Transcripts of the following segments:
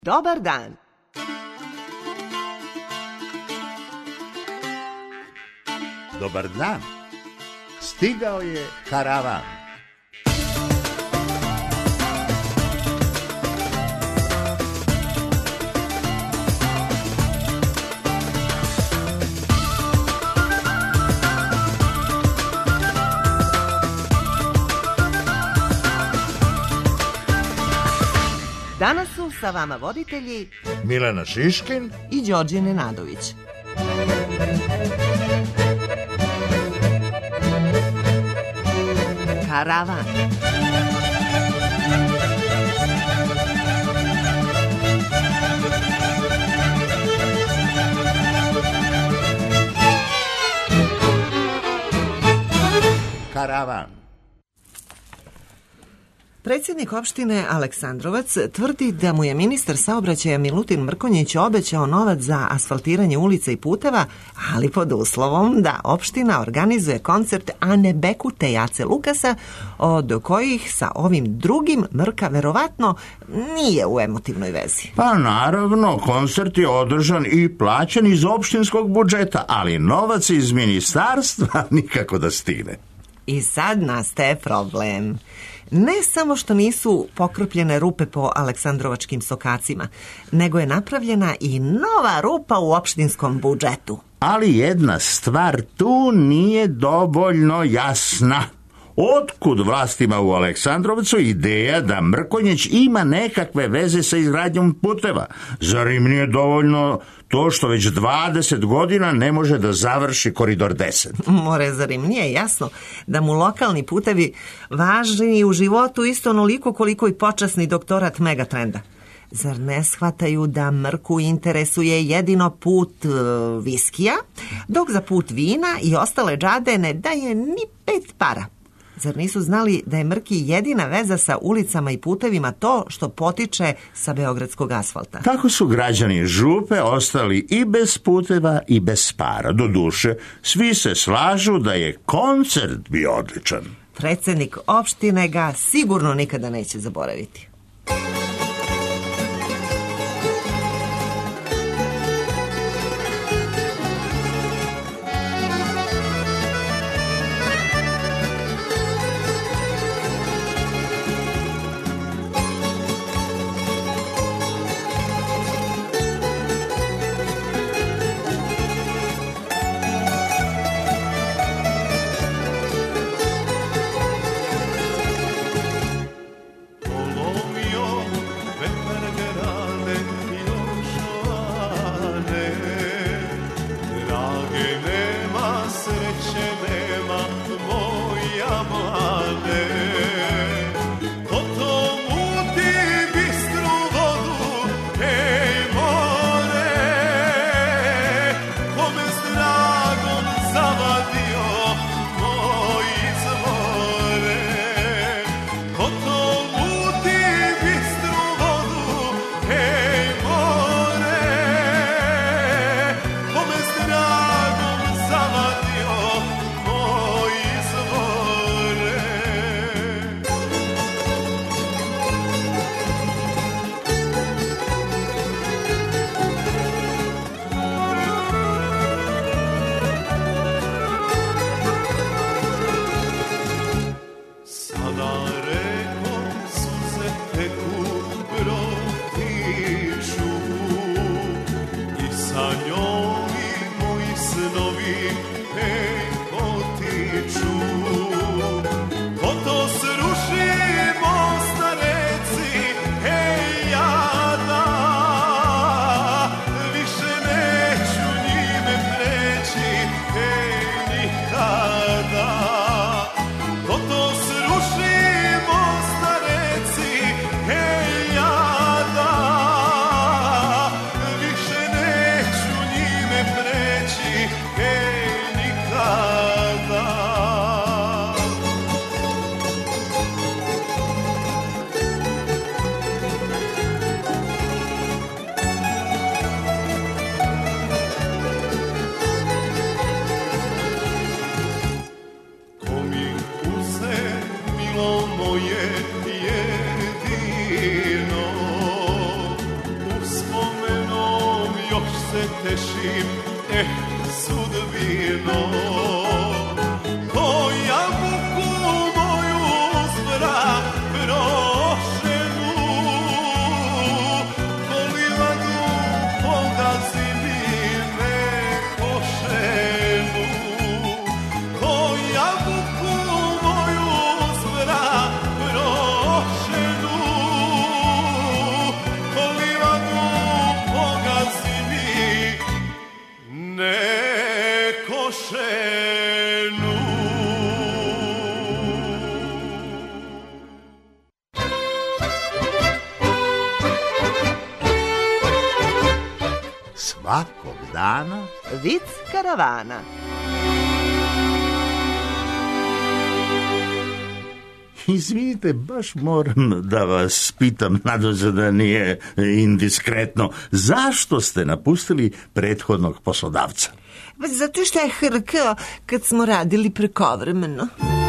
Dobar dan. Dobar dan. Stigao je karavan. Danas su sa vama voditelji Milena Šiškin i Đorđe Nenadović. Karavan. Karavan. Predsjednik opštine Aleksandrovac tvrdi da mu je ministar saobraćaja Milutin Mrkonjić obećao novac za asfaltiranje ulica i puteva, ali pod uslovom da opština organizuje koncert Ane Bekute i Ace Lukasa, od kojih sa ovim drugim Mrka verovatno nije u emotivnoj vezi. Pa naravno, koncert je održan i plaćen iz opštinskog budžeta, ali novac iz ministarstva nikako da stigne. I sad nastaje problem. Ne samo što nisu pokropljene rupe po aleksandrovačkim sokacima, nego je napravljena i nova rupa u opštinskom budžetu. Ali jedna stvar tu nije dovoljno jasna. Otkud vlastima u Aleksandrovcu ideja da Mrkonjić ima nekakve veze sa izgradnjom puteva? Zar im nije dovoljno to što već 20 godina ne može da završi koridor 10? More, zar im nije jasno da mu lokalni putevi važni u životu isto onoliko koliko i počasni doktorat Megatrenda? Zar ne shvataju da Mrku interesuje jedino put viskija, dok za put vina i ostale džade ne daje ni 5 para? Zar nisu znali da je Mrki jedina veza sa ulicama i putevima to što potiče sa beogradskog asfalta? Tako su građani Župe ostali i bez puteva i bez para. Doduše, svi se slažu da je koncert bio odličan. Predsjednik opštine ga sigurno nikada neće zaboraviti. se tešim, sudbino, koja muku moju zbra prošenu, ko livadu pogazi mi nekošenu, koja muku moju zbra prošenu, ko livadu pogazi mi nekošenu. Svakog dana Vic karavana. Izvinite, baš moram da vas pitam, nadam da nije indiskretno, zašto ste napustili prethodnog poslodavca? Zato što je hrkao kad smo radili prekovremeno.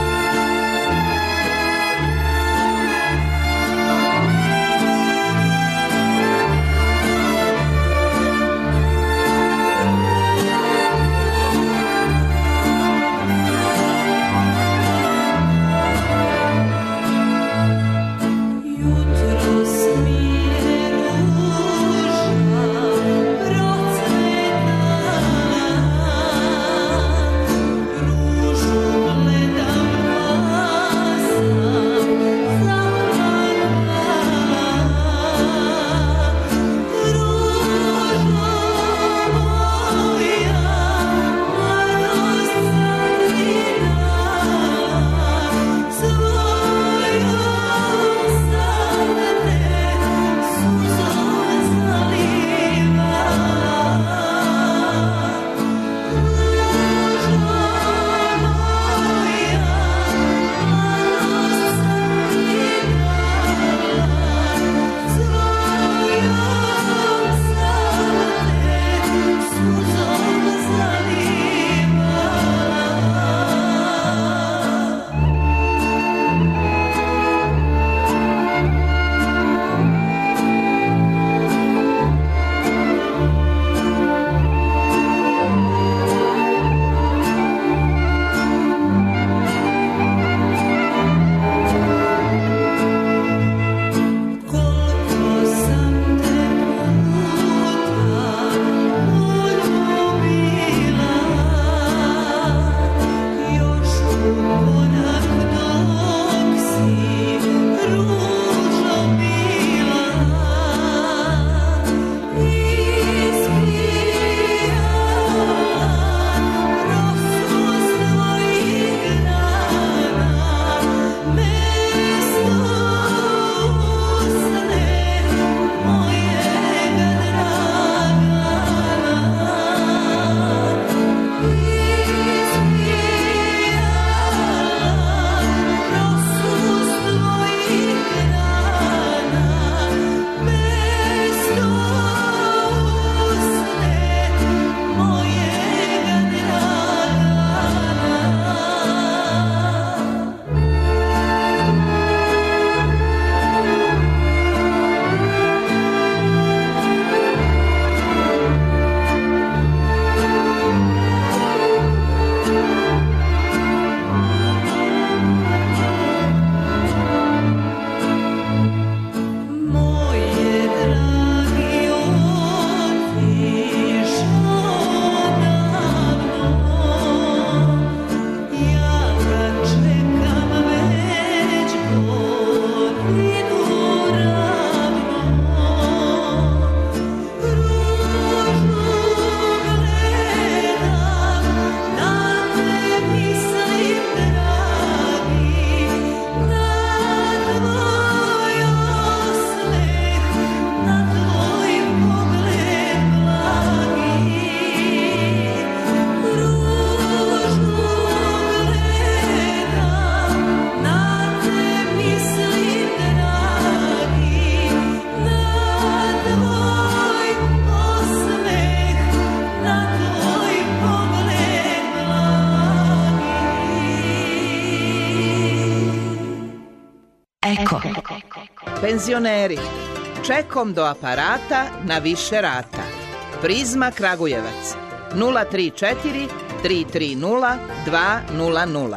Eko. Penzioneri, čekom do aparata na više rata. Prizma Kragujevac 034 330 200.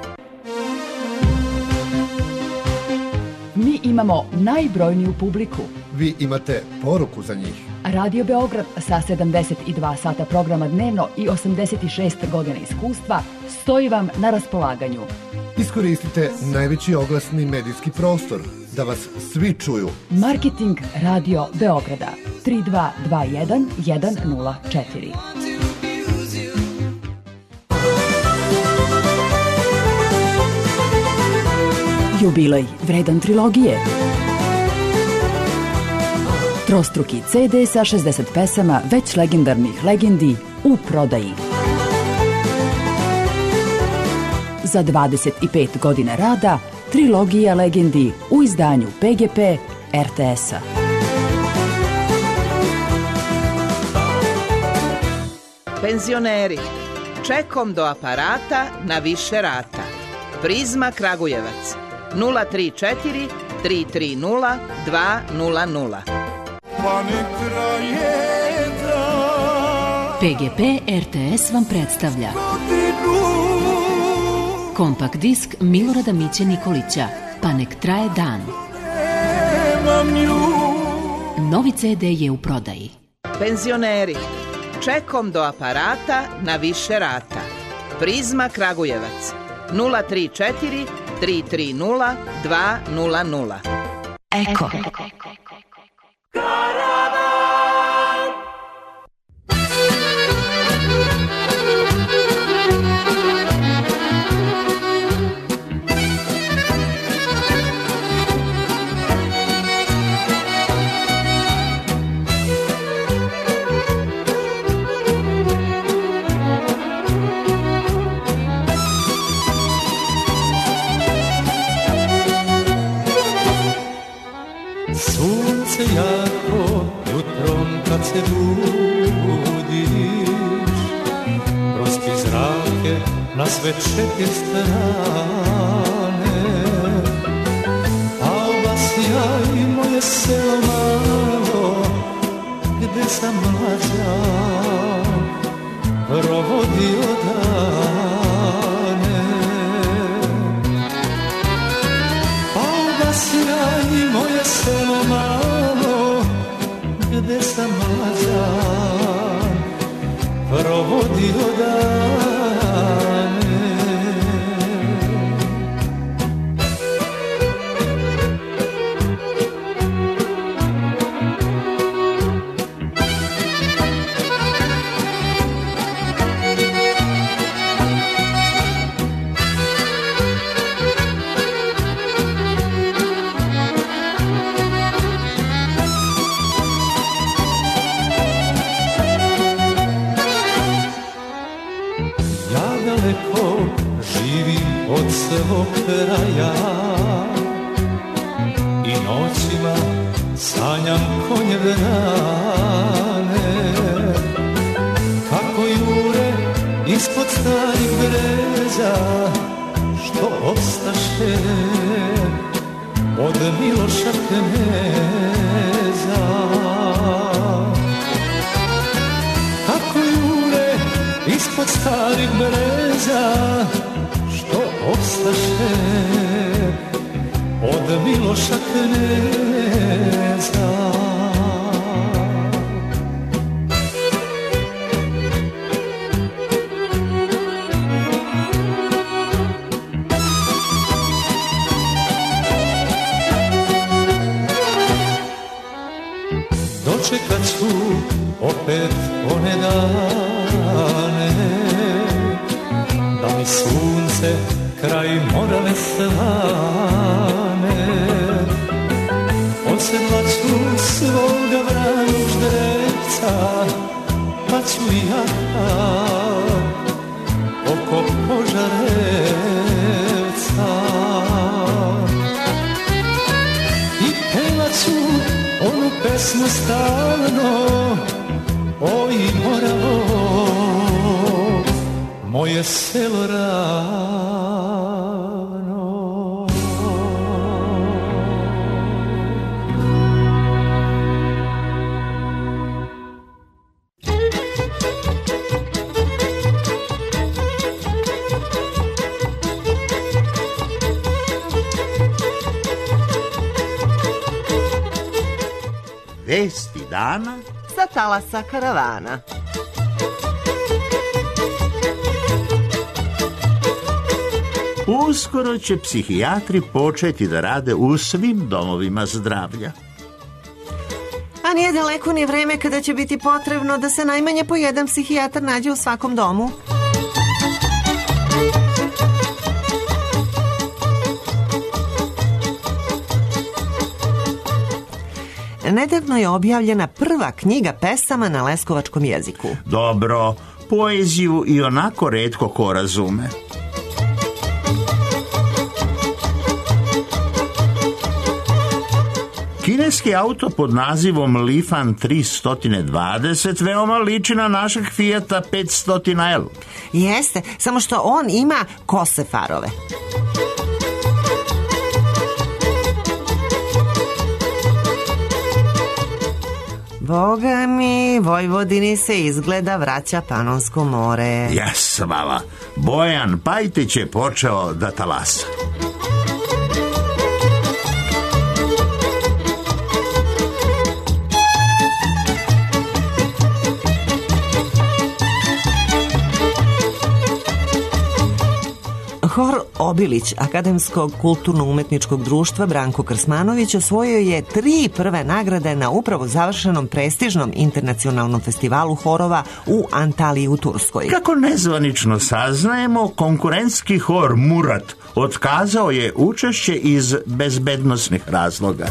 Mi imamo najbrojniju publiku. Vi imate poruku za njih. Radio Beograd sa 72 sata programa dnevno i 86 godina iskustva stoji vam na raspolaganju. Iskoristite najveći oglasni medijski prostor da vas svi čuju. Marketing Radio Beograda 3221 104. Jubilej vredan trilogije. Trostruki CD sa 60 pesama već legendarnih legendi u prodaji. Za 25 godina rada, trilogija legendi u izdanju PGP RTS-a. Penzioneri, čekom do aparata na više rata. Prizma Kragujevac 034 330 200. Pa ne traje da PGP RTS vam predstavlja godinu kompakt disk Milorada Miće Nikolića, Pa nek traje dan. nemam nju. Novi CD je u prodaji. Penzioneri, čekom do aparata na više rata. Prizma Kragujevac 034 330 200. Eko. Sunce jako jutrom kad se budiš, prosti zrake na sve četiri strane, a vas ja i moje selo malo, gde sam mlađa provodio dane. A vas ja i moje selo malo, gde sam mlađan provodio dane. Daleko živim od svog kraja i noćima sanjam konje vrane, kako jure ispod starih breza, što ostaše od Miloša kneza. Kako jure ispod starih breza, što ostaše od Miloša kneza. Dočekat ću opet one dane, da mi sunce kraj morale slane. Odsedlat ću svoga vranog ždrevca, pa ću ja oko Požarevca. I pevat ću onu pesmu stalno, oj Moravo, moje selo ravno. Vesti dana sa talasa karavana. Uskoro će psihijatri početi da rade u svim domovima zdravlja. A nije daleko ni vreme kada će biti potrebno da se najmanje po jedan psihijatar nađe u svakom domu. Nedavno je objavljena prva knjiga pesama na leskovačkom jeziku. Dobro, poeziju i onako retko ko razume. Kineski auto pod nazivom Lifan 320 veoma liči na našeg Fijata 500L. Jeste, samo što on ima kose farove. Boga mi, Vojvodini se izgleda vraća Panonsko more. Jes, vala. Bojan Pajtić je počeo da talasa. Hor Obilić Akademskog kulturno-umetničkog društva Branko Krsmanović osvojio je 3 prve nagrade na upravo završenom prestižnom internacionalnom festivalu horova u Antaliji u Turskoj. Kako nezvanično saznajemo, konkurentski hor Murat otkazao je učešće iz bezbednosnih razloga.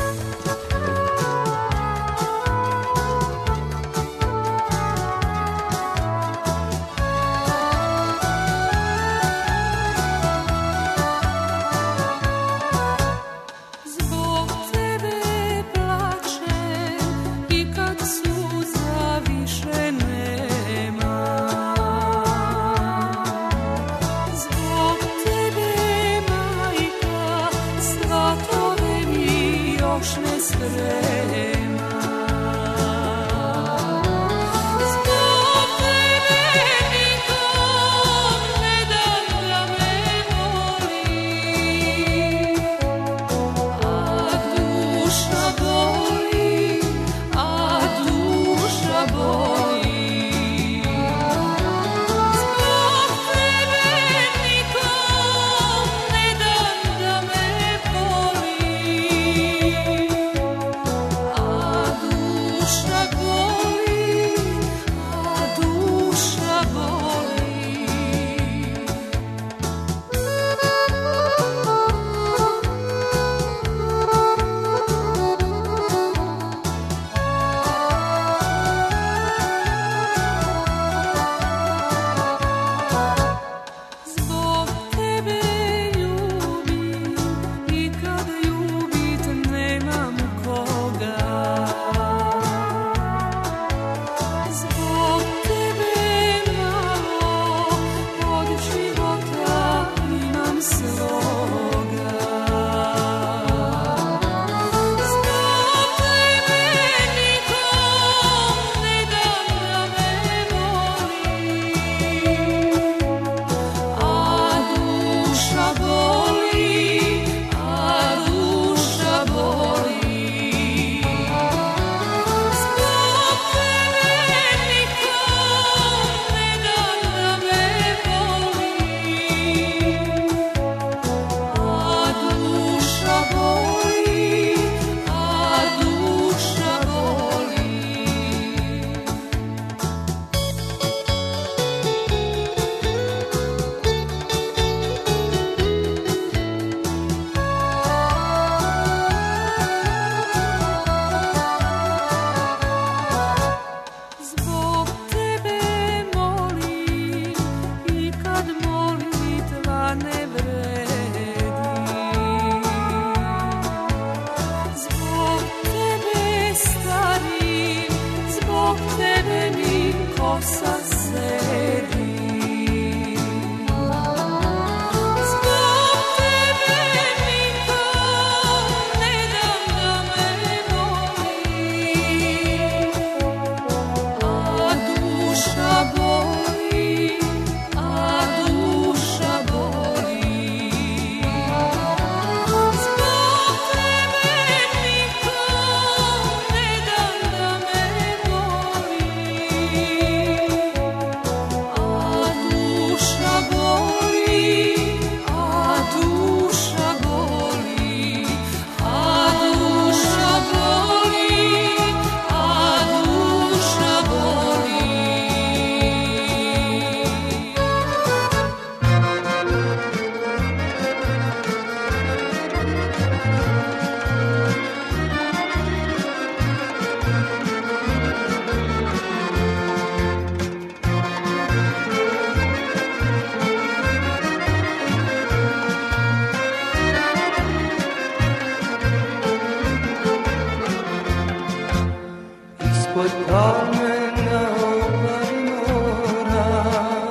me na obali mora,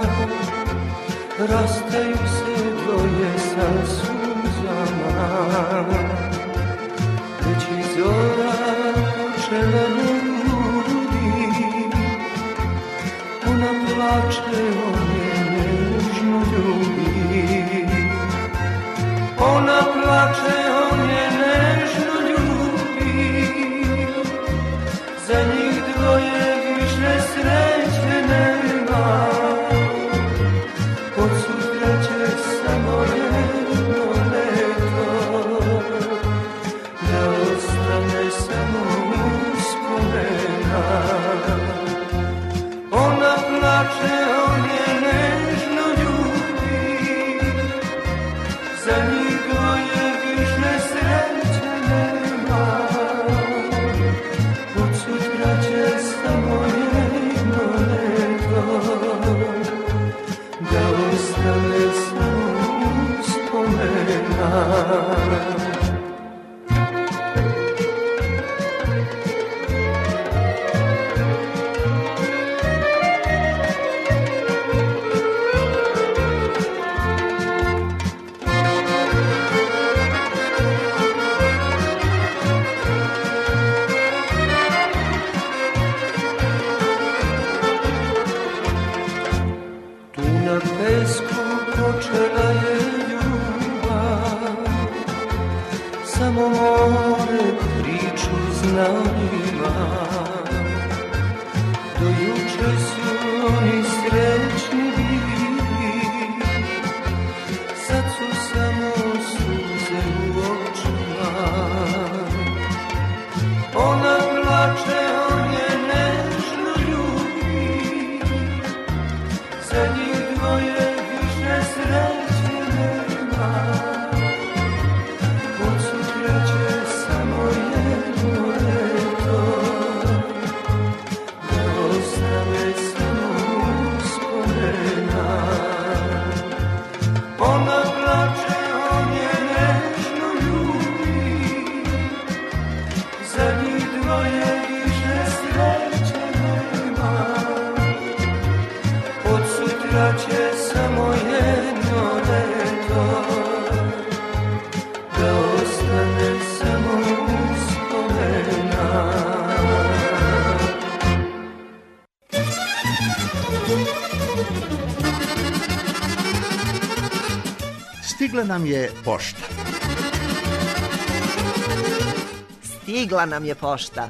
rastaju se dvoje sa suzama, već i zora počela me budi, ona plače, on je nežno ljubi, ona plače, on je nežno ljubi, za njih dvoje više sreće nema, od sutra će samo jedno leto, da ostane samo uspomena. Ona plače, on je nežno ljubi, za njih dvoje više sreće nema, od sutra će samo jedno leto, da ostane samo uspomena. Na pesku počela je ljubav, samo more priču znanima. Do juče su oni srećni bili, sad su samo suze u očima. Ona plače, on je nežno ljubi, za njih dvoje više sreće nema, od sutra će samo jedno leto, da ostane samo uspomena. Ona plače, on je nežno ljubi, za njih dvoje više sreće nema, od sutra će samo jedno leto, da ostane samo uspomena. Stigla nam je pošta. Stigla nam je pošta.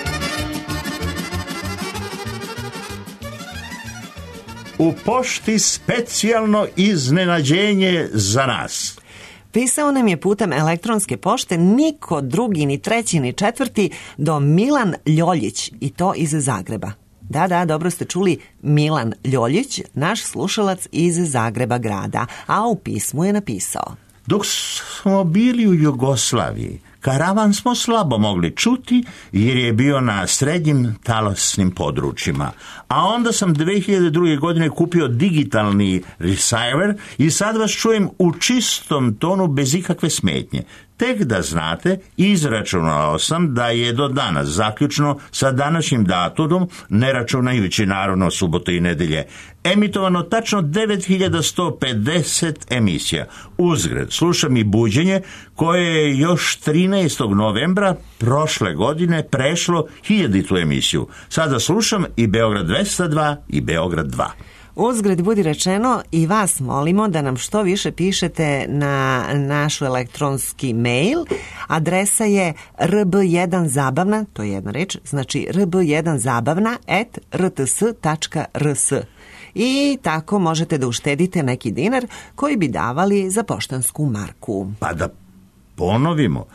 U pošti specijalno iznenađenje za nas. Pisao nam je putem elektronske pošte niko drugi, ni treći, ni četvrti do Milan Ljoljić, i to iz Zagreba. Da, dobro ste čuli, Milan Ljoljić, naš slušalac iz Zagreba grada, a u pismu je napisao: Dok smo bili u Jugoslaviji, karavan smo slabo mogli čuti jer je bio na srednjim talasnim područjima. A onda sam 2002. godine kupio digitalni receiver i sad vas čujem u čistom tonu bez ikakve smetnje. Tek da znate, izračunao sam da je do danas, zaključno sa današnjim datumom, ne računajući naravno subote i nedelje, emitovano tačno 9150 emisija. Uzgred, slušam i buđenje koje je još 13. novembra prošle godine prešlo 1000. emisiju. Sada slušam i Beograd 202 i Beograd 2. Uzgred budi rečeno, i vas molimo da nam što više pišete na našu elektronski mail. Adresa je rb1zabavna, to je jedna reč, znači rb1zabavna@rts.rs. I tako možete da uštedite neki dinar koji bi davali za poštansku marku. Pa da ponovimo,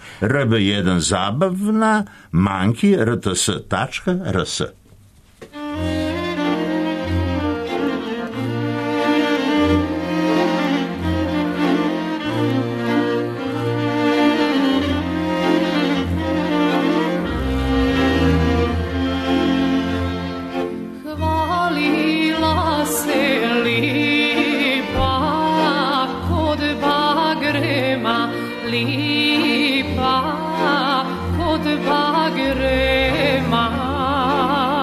rb1zabavna@rts.rs. Lipa kod bagrema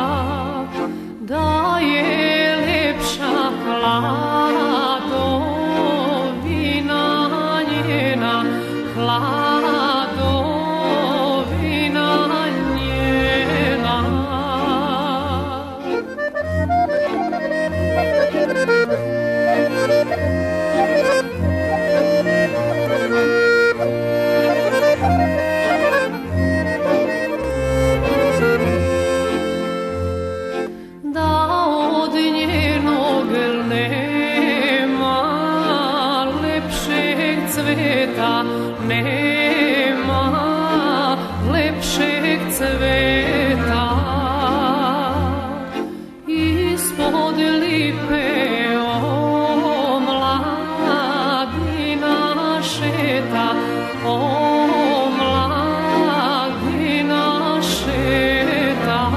nema lepšeg cveta ispod lipe omladina šeta, omladina šeta.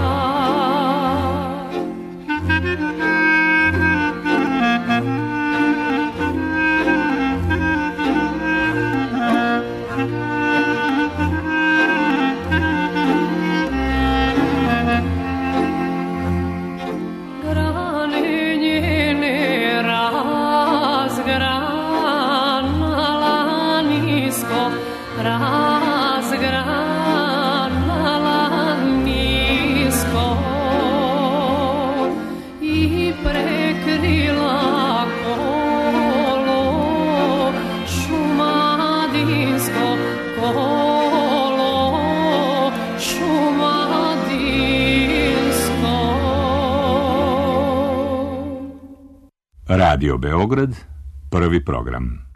Razgranala nisko i prekrila kolo šumadinsko, kolo šumadinsko. Radio Beograd, prvi program.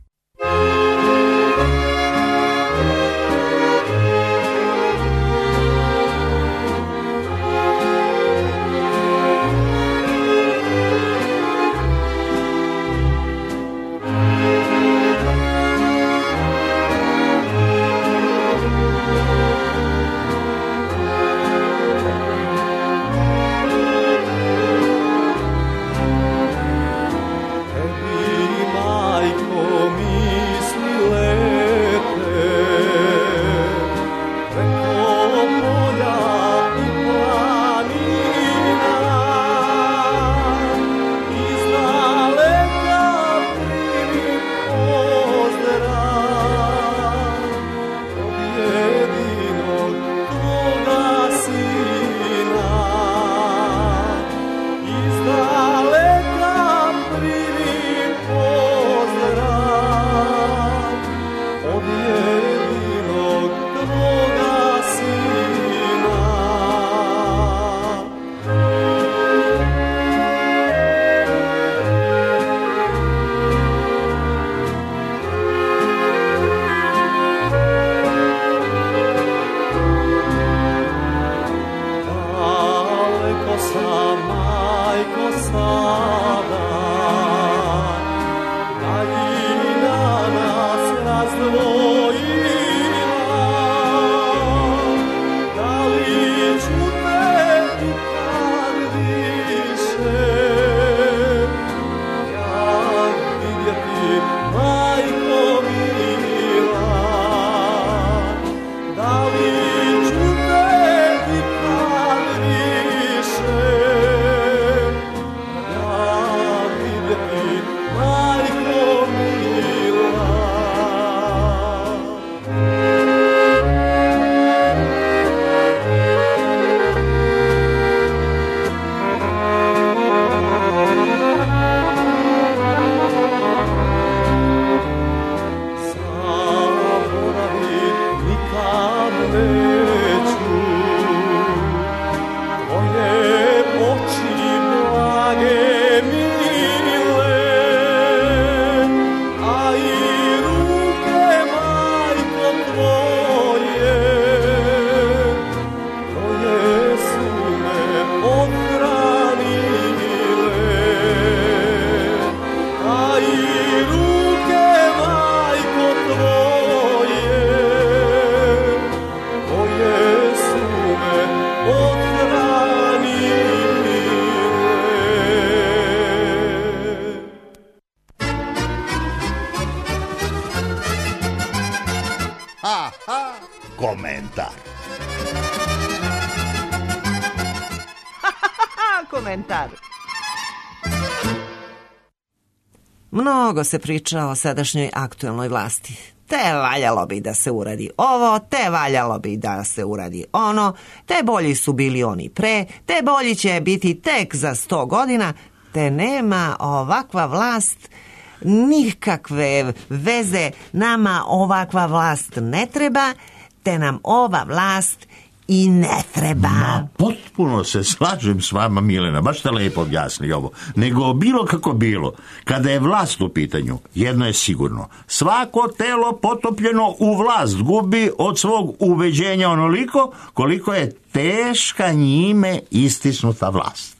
Komentar. Komentar. Mnogo se priča o sadašnjoj aktuelnoj vlasti. Te valjalo bi da se uradi ovo, te valjalo bi da se uradi ono, te bolji su bili oni pre, te bolji će biti tek za 100 godina, te nema ovakva vlast nikakve veze, nama ovakva vlast ne treba, te nam ova vlast I ne treba. Potpuno se slažem s vama, Milena, baš ste lepo objasnili ovo. Nego bilo kako bilo, kada je vlast u pitanju, jedno je sigurno. Svako telo potopljeno u vlast gubi od svog ubeđenja onoliko koliko je teška njime istisnuta vlast.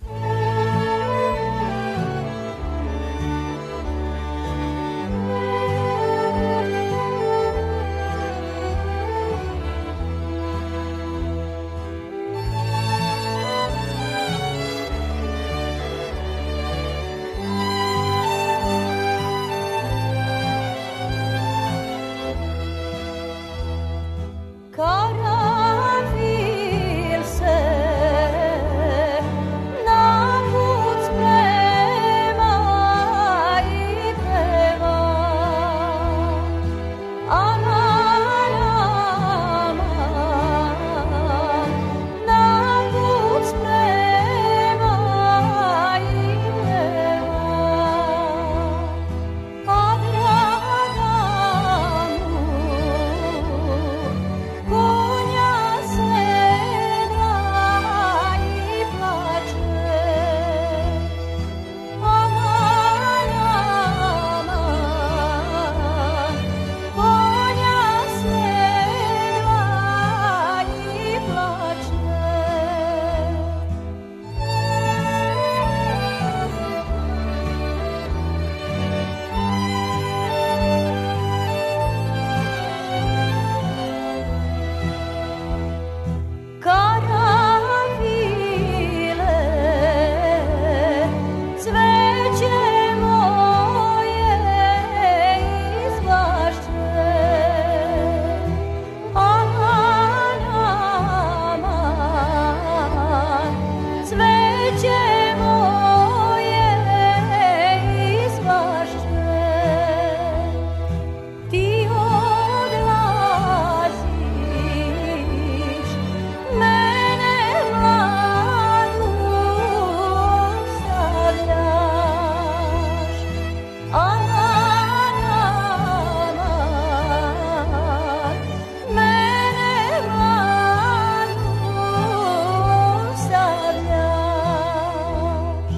Karanfil se na put sprema i peva, aman, aman, na put sprema i peva, a draga mu konja sedra i plače, aman, aman, konja sedra i plače. Karanfile, cveće moje izbašće, aman, aman, cveće moje izbašće. Ti odlaziš, mene mladu ostavljaš, aman, aman, mene mladu ostavljaš.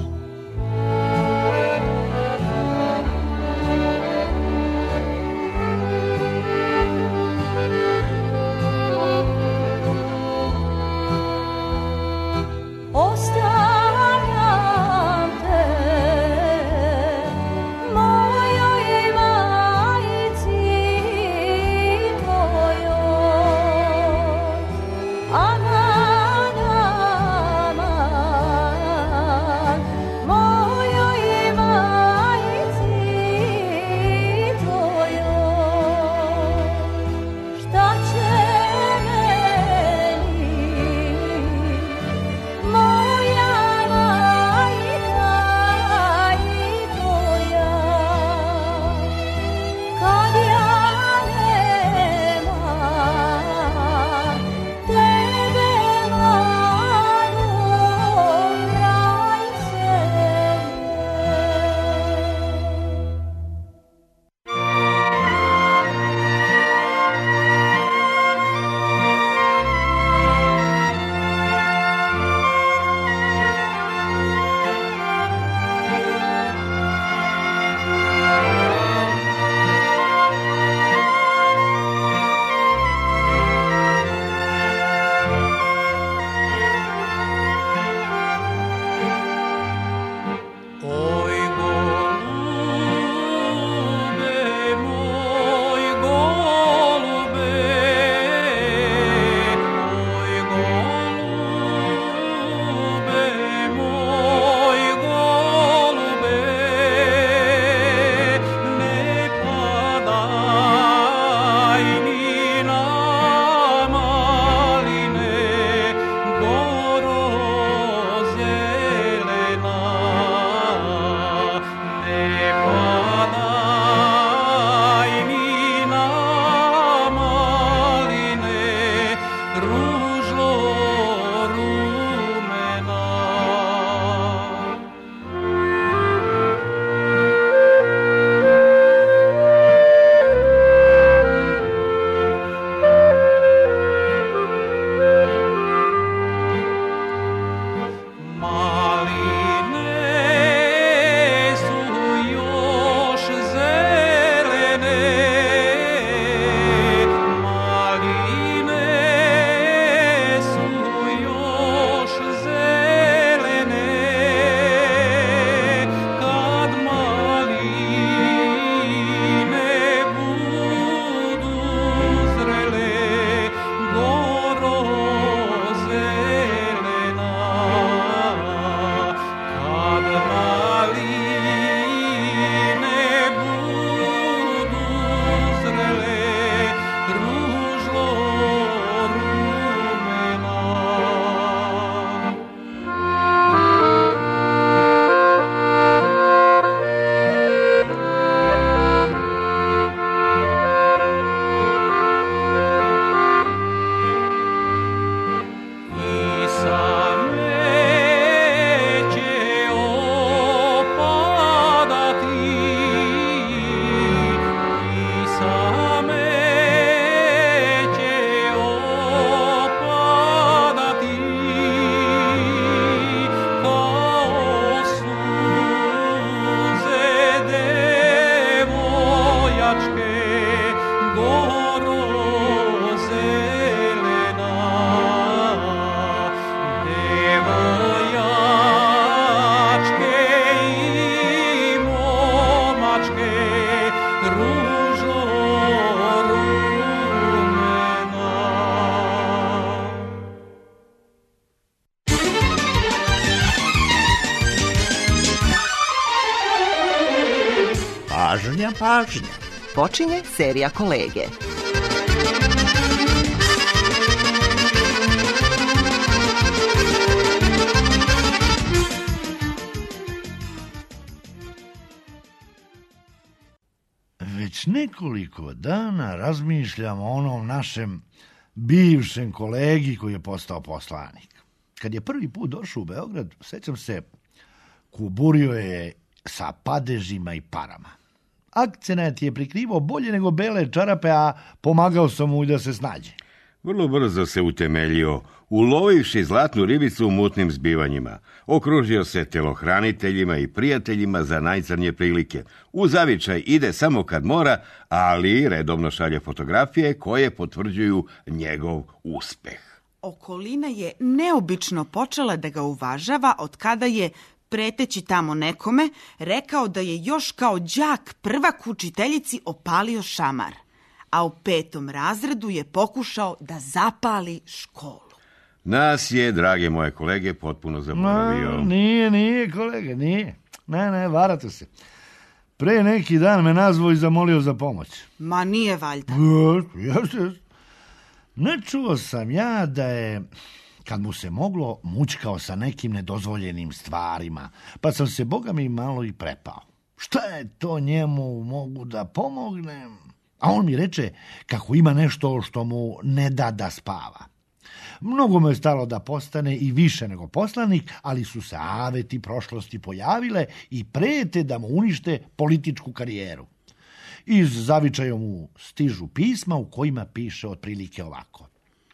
Ostavljam te mojoj majici tvojoj, aman, aman, mojoj majici tvojoj. Šta će meni moja Pažnja, pažnja. Počinje serija Kolege. Već nekoliko dana razmišljam o onom našem bivšem kolegi koji je postao poslanik. Kad je prvi put došao u Beograd, sećam se, kuburio je sa padežima i parama. Akcenat je prikrivao bolje nego bele čarape, a pomagao sam mu da se snađe. Vrlo brzo se utemeljio, ulovivši zlatnu ribicu u mutnim zbivanjima. Okružio se telohraniteljima i prijateljima za najcrnje prilike. U zavičaj ide samo kad mora, ali redovno šalje fotografije koje potvrđuju njegov uspeh. Okolina je neobično počela da ga uvažava od kada je, preteći tamo nekome, rekao da je još kao đak prvak učiteljici opalio šamar, a u 5. razredu je pokušao da zapali školu. Nas je, drage moje kolege, potpuno zaboravio. Nije, kolege, nije. Ne, varate se. Pre neki dan me nazvao i zamolio za pomoć. Ma nije valjda. Jeste. Ne čuo sam ja da je, kad mu se moglo, mućkao sa nekim nedozvoljenim stvarima, pa sam se, boga mi, malo i prepao. Šta je to njemu, mogu da pomognem? A on mi reče kako ima nešto što mu ne da spava. Mnogo mu je stalo da postane i više nego poslanik, ali su se aveti prošlosti pojavile i prete da mu unište političku karijeru. Iz zavičaja mu stižu pisma u kojima piše otprilike ovako.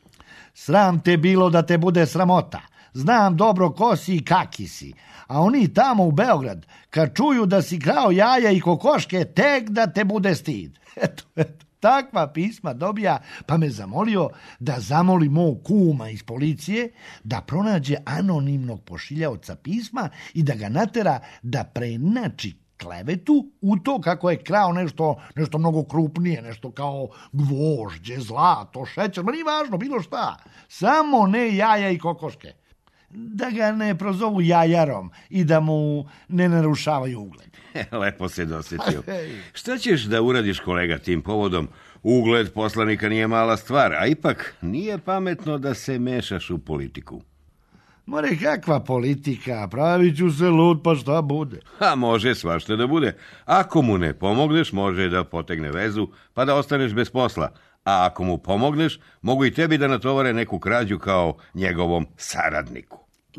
Sram te bilo da te bude sramota. Znam dobro ko si i kaki si. A oni tamo u Beograd, kad čuju da si krao jaja i kokoške, tek da te bude stid. Eto. Takva pisma dobija, pa me zamolio da zamoli mog kuma iz policije da pronađe anonimnog pošiljaoca pisma i da ga natera da preinači klevetu u to kako je krao nešto mnogo krupnije, nešto kao gvožđe, zlato, šećer, ma nije važno, bilo šta. Samo ne jaja i kokoške. Da ga ne prozovu jajarom i da mu ne narušavaju ugled. Lepo se dosjetio. Šta ćeš da uradiš, kolega, tim povodom? Ugled poslanika nije mala stvar, a ipak nije pametno da se mešaš u politiku. More, kakva politika? Pravit ću se lud, pa šta bude? A može svašta da bude. Ako mu ne pomogneš, može da potegne vezu, pa da ostaneš bez posla. A ako mu pomogneš, mogu i tebi da natovare neku krađu kao njegovom saradniku.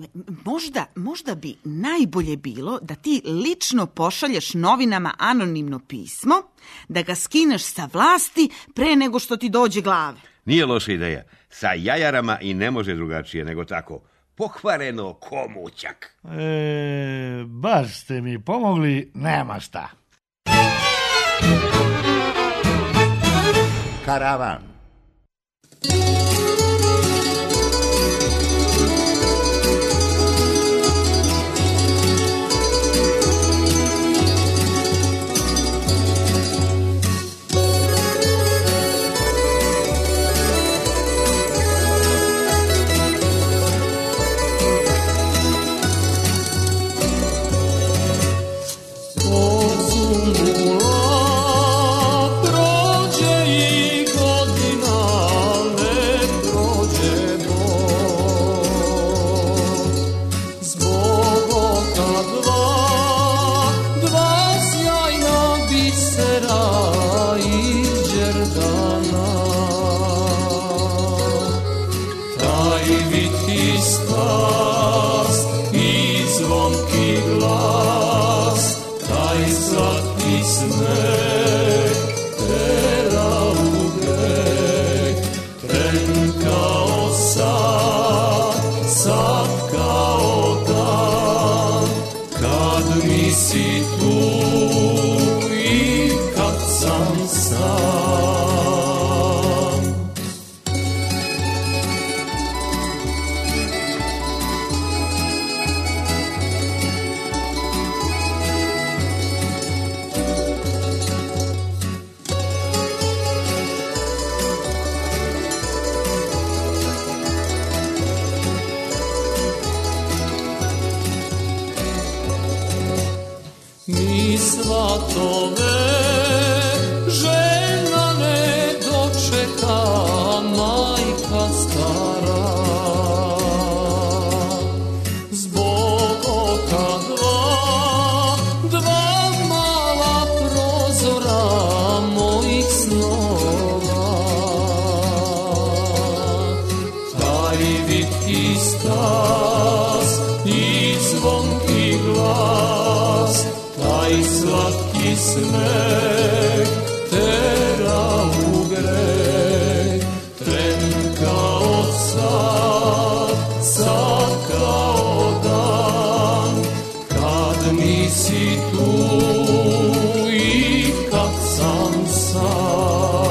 Možda bi najbolje bilo da ti lično pošalješ novinama anonimno pismo, da ga skineš sa vlasti pre nego što ti dođe glave. Nije loša ideja. Sa jajarama i ne može drugačije nego tako. Pokvareno ko mućak. Baš ste mi pomogli, nema šta. Karavan. Mi svatove zvonki glas, taj slatki smeh tera u greh. Tren kao sad kao dan, kad nisi tu i kad sam sam.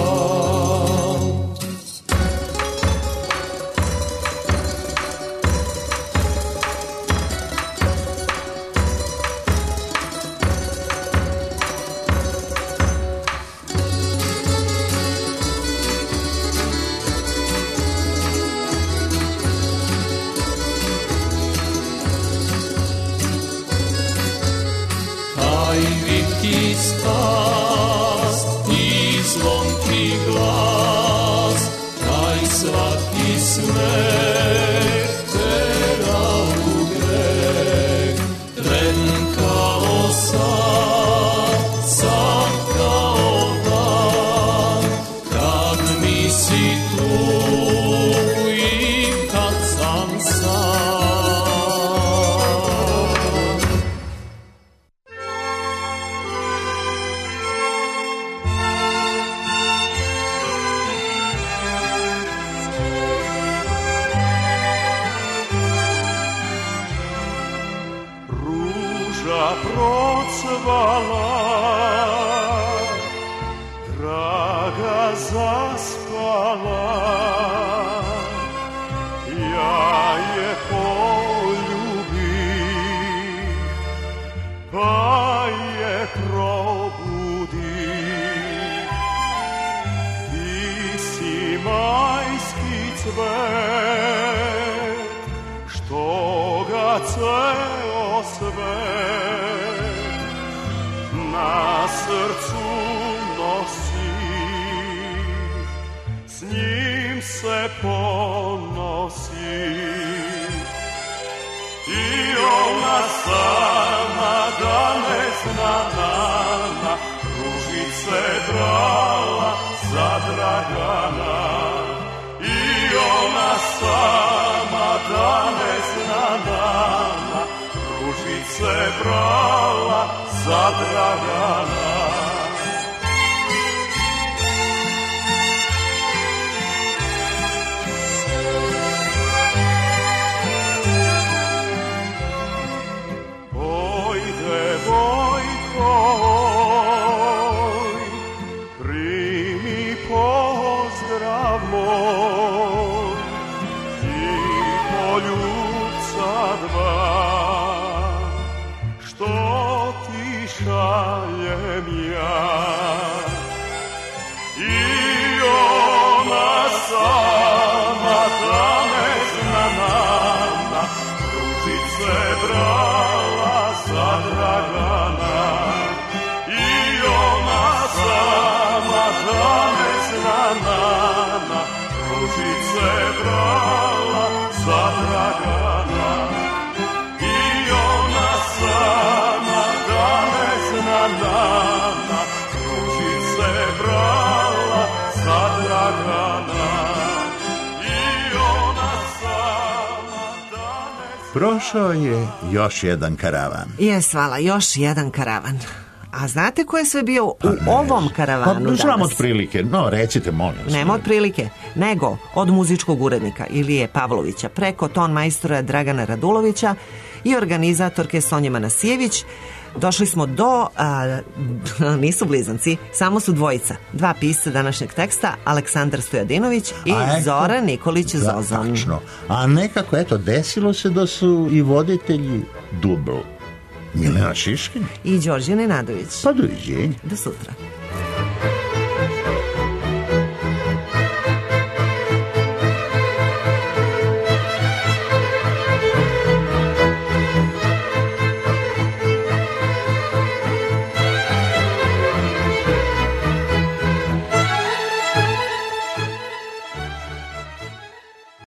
Viki stas i zvonki glas, taj svaki smeh tera u greh. Tren kao sad kao dan, kad nisi tu i kad sam sam. Procvala, draga zaspala, ja je poljubih, pa je probudih. Ti si majski cvet, što ga ceo svet na srcu nosi, s njim se ponosi. I ona sama da ne zna dana, ružice brala za Dragana. I ona sama da ne zna dana, ružice brala za Dragana. Oj, devojko, oj, primi pozdrav moj i poljubca dva, što ti šaljem ja. I ona sama da ne zna nama, ružice brala za Dragana. I ona sama da ne zna nama, ružice brala za Dragana. I ona sama da ne zna nama, ružice brala za Dragana. I ona sama da ne zna... Prošao je još jedan karavan. Jes, hvala, još jedan karavan. A znate ko je sve bio u ovom karavanu danas? Znam otprilike, no recite, molim vas. Nema otprilike, nego od muzičkog urednika Ilije Pavlovića preko ton majstora Dragana Radulovića i organizatorke Sonje Manasijević. Došli smo do, nisu blizanci, samo su dvojica. Dva pisca današnjeg teksta, Aleksandar Stojadinović i Zoran Nikolić Zozan. Tačno. A nekako, eto, desilo se da su i voditelji dubl. Milena Šiškin i Đorđe Nenadović. Pa doviđenja. Do sutra.